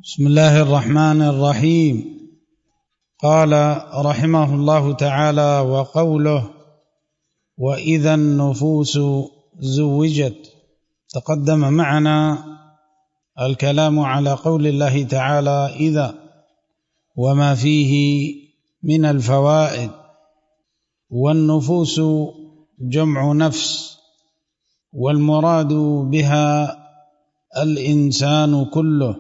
بسم الله الرحمن الرحيم. قال رحمه الله تعالى: وقوله وإذا النفوس زوجت. تقدم معنا الكلام على قول الله تعالى إذا وما فيه من الفوائد. والنفوس جمع نفس، والمراد بها الإنسان كله.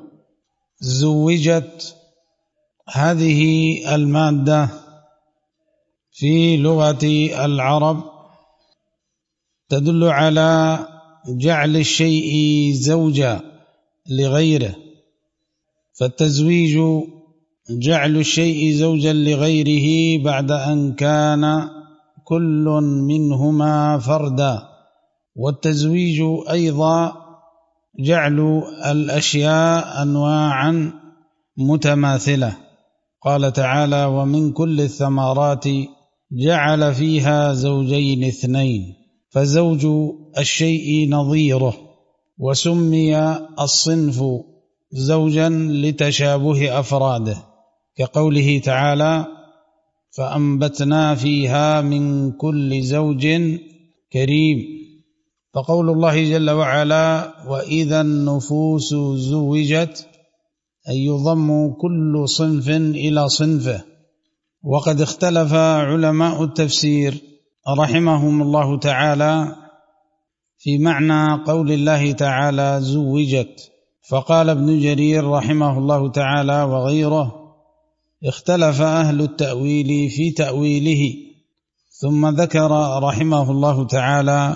زوجت هذه المادة في لغة العرب تدل على جعل الشيء زوجا لغيره، فالتزويج جعل الشيء زوجا لغيره بعد أن كان كل منهما فردا. والتزويج أيضا جعل الأشياء أنواعا متماثلة. قال تعالى: ومن كل الثمرات جعل فيها زوجين اثنين، فزوج الشيء نظيره. وسمي الصنف زوجا لتشابه أفراده، كقوله تعالى: فأنبتنا فيها من كل زوج كريم. فقول الله جل وعلا وإذا النفوس زوجت أي يضم كل صنف إلى صنفه. وقد اختلف علماء التفسير رحمهم الله تعالى في معنى قول الله تعالى زوجت، فقال ابن جرير رحمه الله تعالى وغيره: اختلف أهل التأويل في تأويله. ثم ذكر رحمه الله تعالى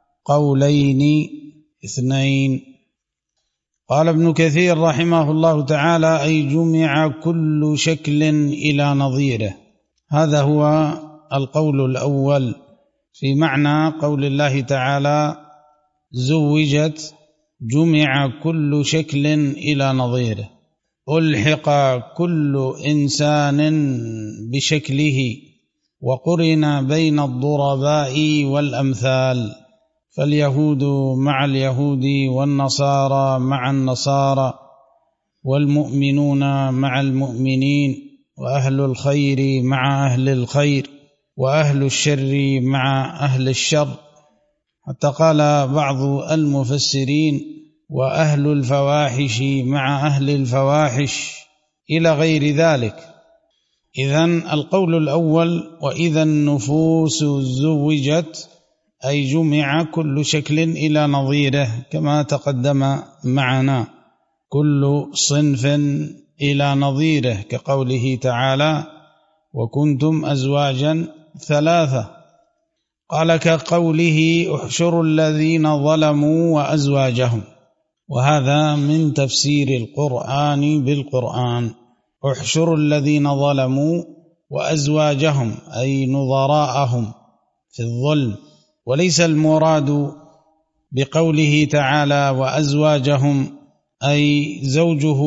قولين اثنين. قال ابن كثير رحمه الله تعالى: أي جمع كل شكل إلى نظيره. هذا هو القول الأول في معنى قول الله تعالى زوجت، جمع كل شكل إلى نظيره، ألحق كل إنسان بشكله، وقرن بين الضرباء والأمثال، فاليهود مع اليهود، والنصارى مع النصارى، والمؤمنون مع المؤمنين، وأهل الخير مع أهل الخير، وأهل الشر مع أهل الشر. حتى قال بعض المفسرين: وأهل الفواحش مع أهل الفواحش، إلى غير ذلك. إذن القول الأول وإذا النفوس زوجت أي جمع كل شكل إلى نظيره، كما تقدم معنا، كل صنف إلى نظيره، كقوله تعالى: وكنتم أزواجا ثلاثة. قال كقوله: احشروا الذين ظلموا وأزواجهم. وهذا من تفسير القرآن بالقرآن. احشروا الذين ظلموا وأزواجهم أي نظراءهم في الظلم. وليس المراد بقوله تعالى وأزواجهم أي زوجه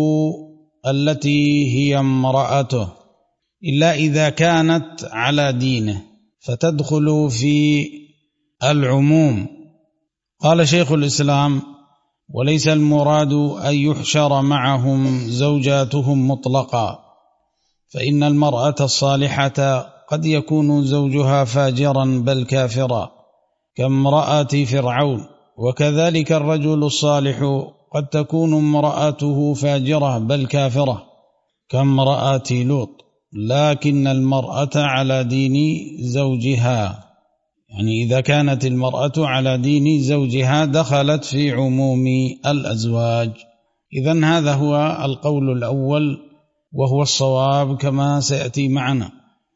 التي هي امرأته، إلا إذا كانت على دينه، فتدخل في العموم. قال شيخ الإسلام: وليس المراد أن يحشر معهم زوجاتهم مطلقا، فإن المرأة الصالحة قد يكون زوجها فاجرا بل كافرا كامرأة فرعون، وكذلك الرجل الصالح قد تكون امرأته فاجرة بل كافرة كامرأة لوط، لكن المرأة على دين زوجها، يعني إذا كانت المرأة على دين زوجها دخلت في عموم الأزواج. إذن هذا هو القول الأول، وهو الصواب كما سيأتي معنا.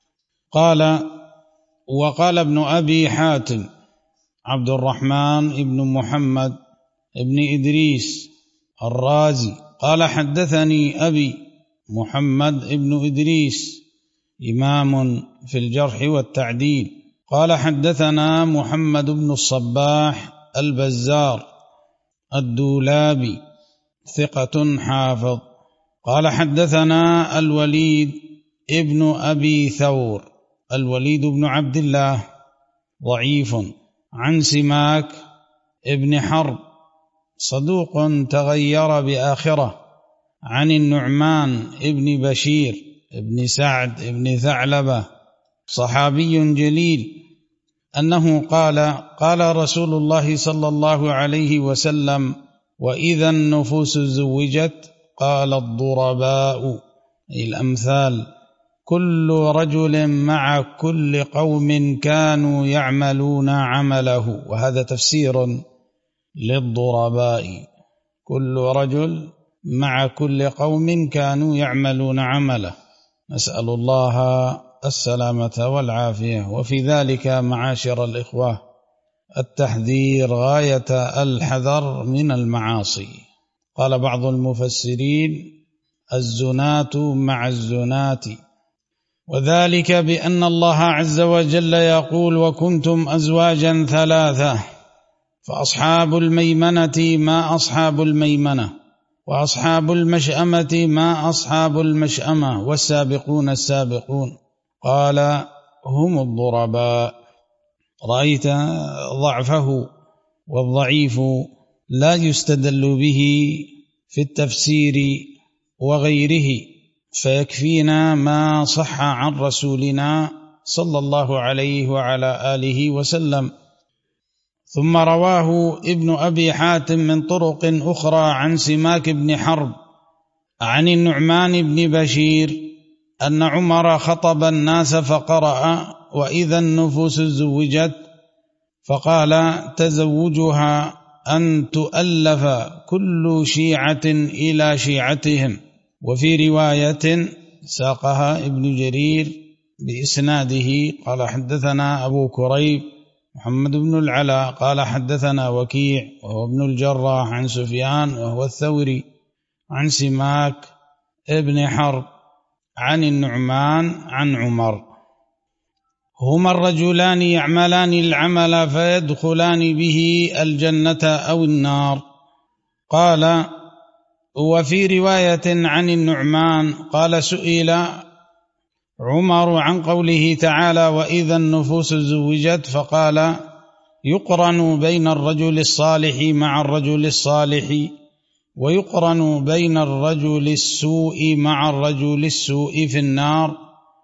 وقال ابن أبي حاتم عبد الرحمن ابن محمد ابن إدريس الرازي قال: حدثني أبي محمد ابن إدريس، إمام في الجرح والتعديل. قال: حدثنا محمد بن الصباح البزار الدولابي، ثقة حافظ. قال: حدثنا الوليد ابن أبي ثور، الوليد بن عبد الله ضعيف، عن سماك ابن حرب صدوق تغير بآخرة، عن النعمان ابن بشير ابن سعد ابن ثعلبة صحابي جليل أنه قال رسول الله صلى الله عليه وسلم: وإذا النفوس زوجت قال الضرباء الأمثال كل رجل مع كل قوم كانوا يعملون عمله. وهذا تفسير للضرباء، كل رجل مع كل قوم كانوا يعملون عمله. نسأل الله السلامة والعافية. وفي ذلك معاشر الإخوة التحذير غاية الحذر من المعاصي. قال بعض المفسرين: الزنات مع الزنات، وذلك بأن الله عز وجل يقول: وكنتم أزواجا ثلاثة، فأصحاب الميمنة ما أصحاب الميمنة، وأصحاب المشأمة ما أصحاب المشأمة، والسابقون السابقون. قال: هم الضرباء. رأيت ضعفه، والضعيف لا يستدل به في التفسير وغيره، فيكفينا ما صح عن رسولنا صلى الله عليه وعلى آله وسلم. ثم رواه ابن أبي حاتم من طرق أخرى عن سماك بن حرب عن النعمان بن بشير أن عمر خطب الناس فقرأ: وإذا النفوس زوجت، فقال: تزوجها أن تؤلف كل شيعة إلى شيعتهم. وفي رواية ساقها ابن جرير بإسناده قال: حدثنا أبو كريب محمد بن العلاء قال: حدثنا وكيع وهو ابن الجراح عن سفيان وهو الثوري عن سماك ابن حرب عن النعمان عن عمر: هما الرجلان يعملان العمل فيدخلان به الجنة أو النار. قال: وفي رواية عن النعمان قال: سئل عمر عن قوله تعالى: وإذا النفوس زوجت، فقال: يقرن بين الرجل الصالح مع الرجل الصالح، ويقرن بين الرجل السوء مع الرجل السوء في النار،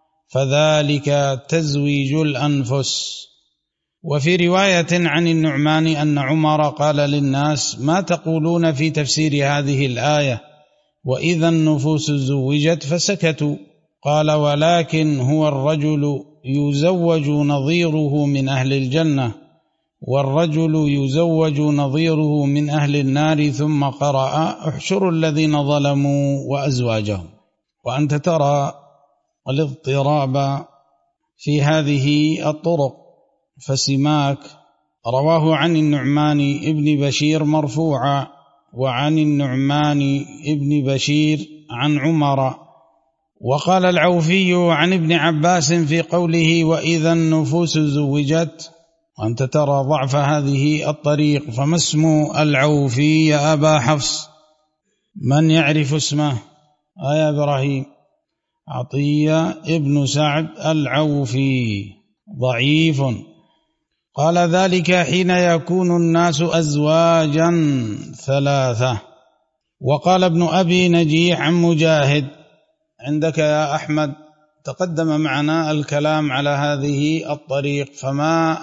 فذلك تزويج الأنفس. وفي رواية عن النعمان أن عمر قال للناس: ما تقولون في تفسير هذه الآية وإذا النفوس زوجت؟ فسكتوا. قال: ولكن هو الرجل يزوج نظيره من أهل الجنة، والرجل يزوج نظيره من أهل النار. ثم قرأ: احشروا الذين ظلموا وأزواجهم. وأنت ترى الاضطراب في هذه الطرق، فسماك رواه عن النعمان ابن بشير مرفوعا، وعن النعمان ابن بشير عن عمر. وقال العوفي عن ابن عباس في قوله: وإذا النفوس زوجت. وأنت ترى ضعف هذه الطريق. فما اسم العوفي يا أبا حفص؟ من يعرف اسمه؟ يا إبراهيم. عطية ابن سعد العوفي ضعيف. قال: ذلك حين يكون الناس أزواجا ثلاثة. وقال ابن أبي نجيح عن مجاهد. عندك يا أحمد تقدم معنا الكلام على هذه الطريق، فما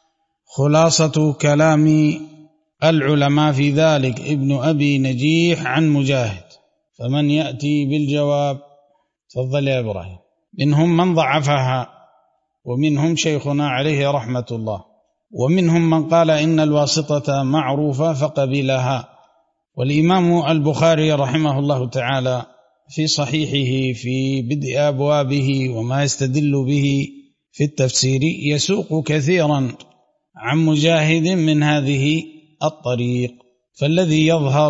خلاصة كلام العلماء في ذلك؟ ابن أبي نجيح عن مجاهد، فمن يأتي بالجواب؟ تفضل يا إبراهيم. منهم من ضعفها، ومنهم شيخنا عليه رحمة الله، ومنهم من قال إن الواسطة معروفة فقبلها. والإمام البخاري رحمه الله تعالى في صحيحه في بدء أبوابه وما يستدل به في التفسير يسوق كثيرا عن مجاهد من هذه الطريق، فالذي يظهر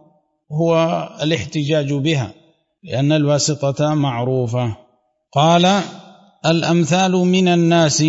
هو الاحتجاج بها لأن الواسطة معروفة. قال: الأمثال من الناس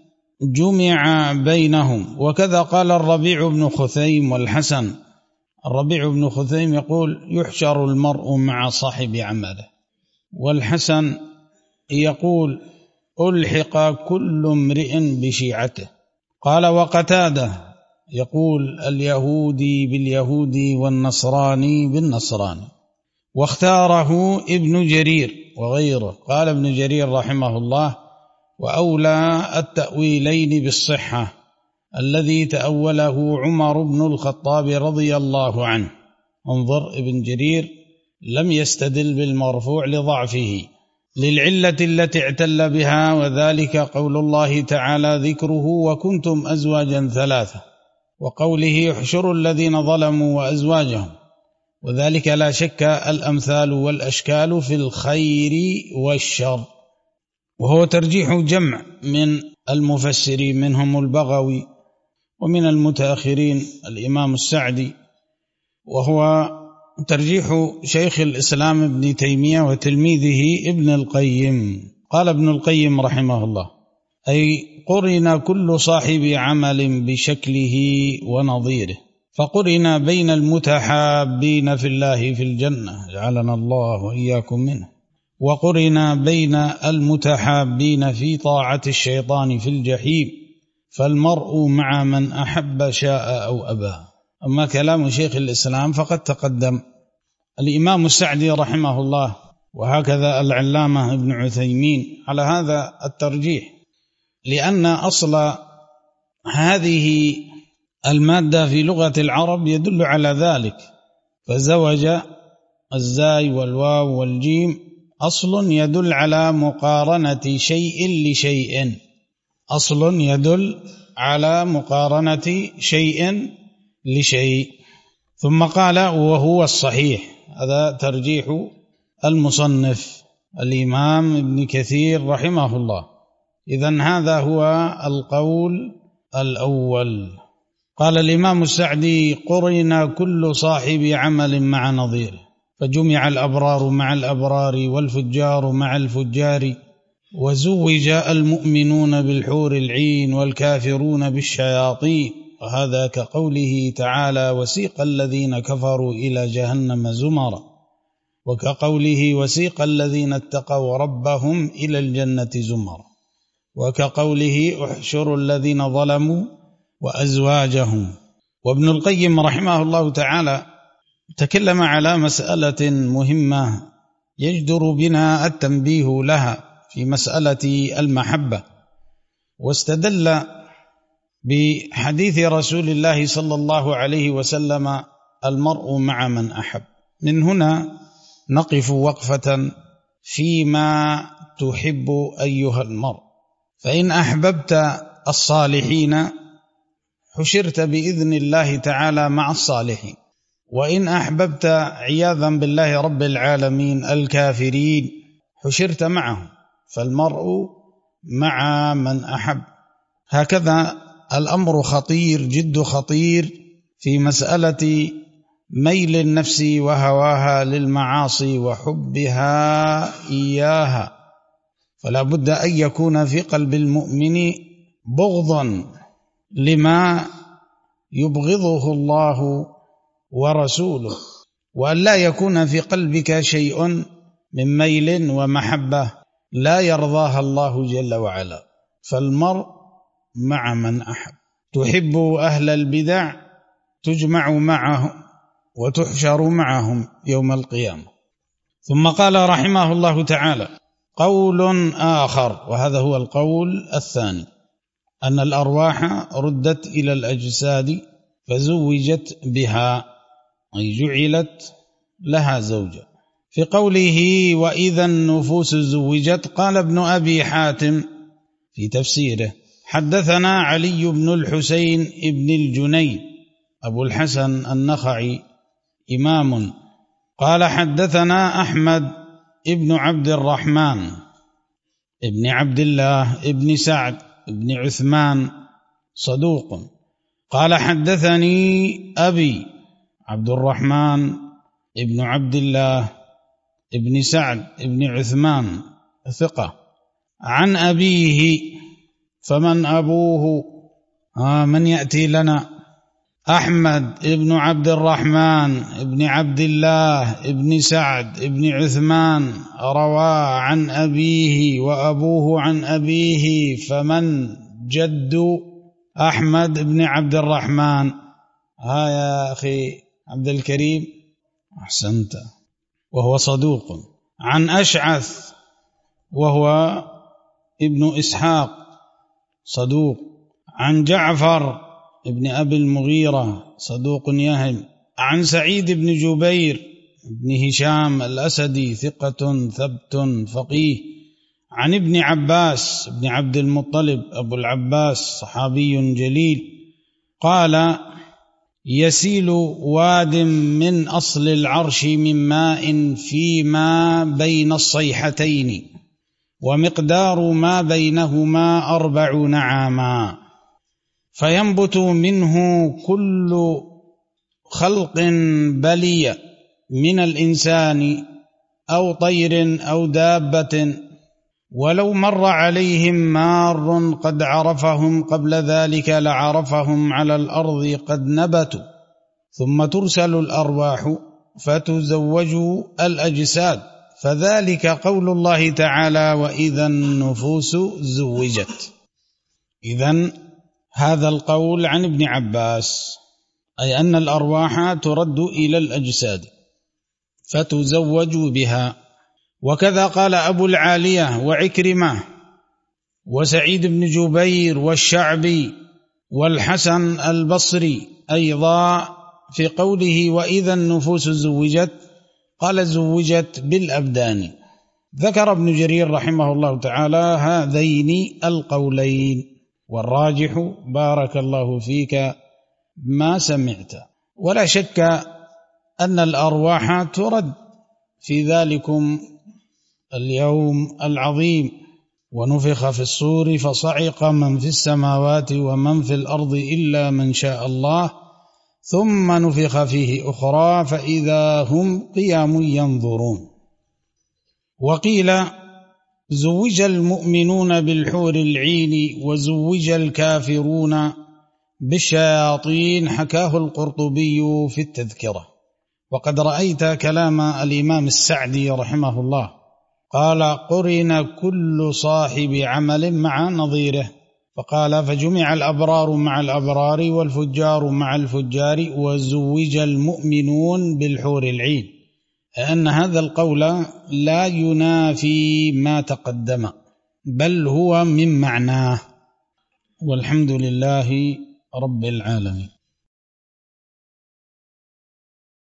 جمع بينهم. وكذا قال الربيع بن خثيم والحسن. الربيع بن خثيم يقول: يحشر المرء مع صاحب عمله. والحسن يقول: ألحق كل امرئ بشيعته. قال: وقتادة يقول: اليهودي باليهودي والنصراني بالنصراني. واختاره ابن جرير وغيره. قال ابن جرير رحمه الله: وأولى التأويلين بالصحة الذي تأوله عمر بن الخطاب رضي الله عنه. انظر، ابن جرير لم يستدل بالمرفوع لضعفه، للعلة التي اعتل بها، وذلك قول الله تعالى ذكره: وكنتم أزواجا ثلاثة، وقوله: احشروا الذين ظلموا وأزواجهم، وذلك لا شك الأمثال والأشكال في الخير والشر. وهو ترجيح جمع من المفسرين، منهم البغوي، ومن المتأخرين الإمام السعدي، وهو ترجيح شيخ الإسلام ابن تيمية وتلميذه ابن القيم. قال ابن القيم رحمه الله: أي قرن كل صاحب عمل بشكله ونظيره، فقرن بين المتحابين في الله في الجنة، جعلنا الله وإياكم منه، وقرن بين المتحابين في طاعة الشيطان في الجحيم، فالمرء مع من أحب شاء أو أبى. أما كلام شيخ الإسلام فقد تقدم. الإمام السعدي رحمه الله وهكذا العلامة ابن عثيمين على هذا الترجيح، لأن أصل هذه المادة في لغة العرب يدل على ذلك. فزوج الزاي والواو والجيم أصل يدل على مقارنة شيء لشيء، أصل يدل على مقارنة شيء لشيء. ثم قال: وهو الصحيح. هذا ترجيح المصنف الإمام ابن كثير رحمه الله. إذن هذا هو القول الأول. قال الإمام السعدي: قرن كل صاحب عمل مع نظيره، فجمع الأبرار مع الأبرار والفجار مع الفجار، وزوج المؤمنون بالحور العين والكافرون بالشياطين. وهذا كقوله تعالى: وسيق الذين كفروا إلى جهنم زمرا، وكقوله: وسيق الذين اتقوا ربهم إلى الجنة زمرا، وكقوله: احشروا الذين ظلموا وأزواجهم. وابن القيم رحمه الله تعالى تكلم على مسألة مهمة يجدر بنا التنبيه لها في مسألة المحبة، واستدل بحديث رسول الله صلى الله عليه وسلم: المرء مع من أحب. من هنا نقف وقفة فيما تحب أيها المرء. فإن أحببت الصالحين حشرت بإذن الله تعالى مع الصالحين، وإن أحببت عياذا بالله رب العالمين الكافرين حشرت معهم، فالمرء مع من أحب. هكذا الأمر خطير، جد خطير، في مسألة ميل النفس وهواها للمعاصي وحبها إياها. فلا بد أن يكون في قلب المؤمن بغضا لما يبغضه الله ورسوله، وأن لا يكون في قلبك شيء من ميل ومحبة لا يرضاها الله جل وعلا. فالمرء مع من أحب. تحب أهل البدع تجمع معهم وتحشر معهم يوم القيامة. ثم قال رحمه الله تعالى: قول آخر، وهذا هو القول الثاني، أن الأرواح ردت إلى الأجساد فزوجت بها، أي جعلت لها زوجة. في قوله: وإذا النفوس زوجت، قال ابن أبي حاتم في تفسيره: حدثنا علي بن الحسين ابن الجنيد أبو الحسن النخعي إمام، قال حدثنا أحمد ابن عبد الرحمن ابن عبد الله ابن سعد ابن عثمان صدوق، قال حدثني أبي عبد الرحمن ابن عبد الله ابن سعد ابن عثمان ثقة، عن أبيه. فمن أبوه؟ من يأتي لنا؟ أحمد ابن عبد الرحمن ابن عبد الله ابن سعد ابن عثمان روى عن أبيه وأبوه عن أبيه، فمن جد أحمد ابن عبد الرحمن؟ يا أخي عبد الكريم، أحسنت. وهو صدوق. عن أشعث وهو ابن إسحاق صدوق. عن جعفر ابن أبي المغيرة صدوق يهم. عن سعيد بن جبير بن هشام الأسدي ثقة ثبت فقيه. عن ابن عباس بن عبد المطلب أبو العباس صحابي جليل قال: يسيل واد من أصل العرش من ماء فيما بين الصيحتين ومقدار ما بينهما 40 عاما، فينبت منه كل خلق بلي من الإنسان أو طير أو دابة، ولو مر عليهم مار قد عرفهم قبل ذلك لعرفهم على الأرض قد نبتوا، ثم ترسل الأرواح فتزوج الأجساد، فذلك قول الله تعالى: وإذا النفوس زوجت. إذن هذا القول عن ابن عباس، أي أن الأرواح ترد إلى الأجساد فتزوج بها. وكذا قال أبو العالية وعكرمة وسعيد بن جبير والشعبي والحسن البصري أيضا في قوله: وإذا النفوس زوجت، قال: زوجت بالأبدان. ذكر ابن جرير رحمه الله تعالى هذين القولين، والراجح بارك الله فيك ما سمعت. ولا شك أن الأرواح ترد في ذلكم اليوم العظيم: ونفخ في الصور فصعق من في السماوات ومن في الأرض إلا من شاء الله ثم نفخ فيه أخرى فإذا هم قيام ينظرون. وقيل: زوج المؤمنون بالحور العين وزوج الكافرون بالشياطين، حكاه القرطبي في التذكرة. وقد رأيت كلام الإمام السعدي رحمه الله، قال: قرن كل صاحب عمل مع نظيره، فقال: فجمع الأبرار مع الأبرار والفجار مع الفجار وزوج المؤمنون بالحور العين، أن هذا القول لا ينافي ما تقدم بل هو من معناه. والحمد لله رب العالمين.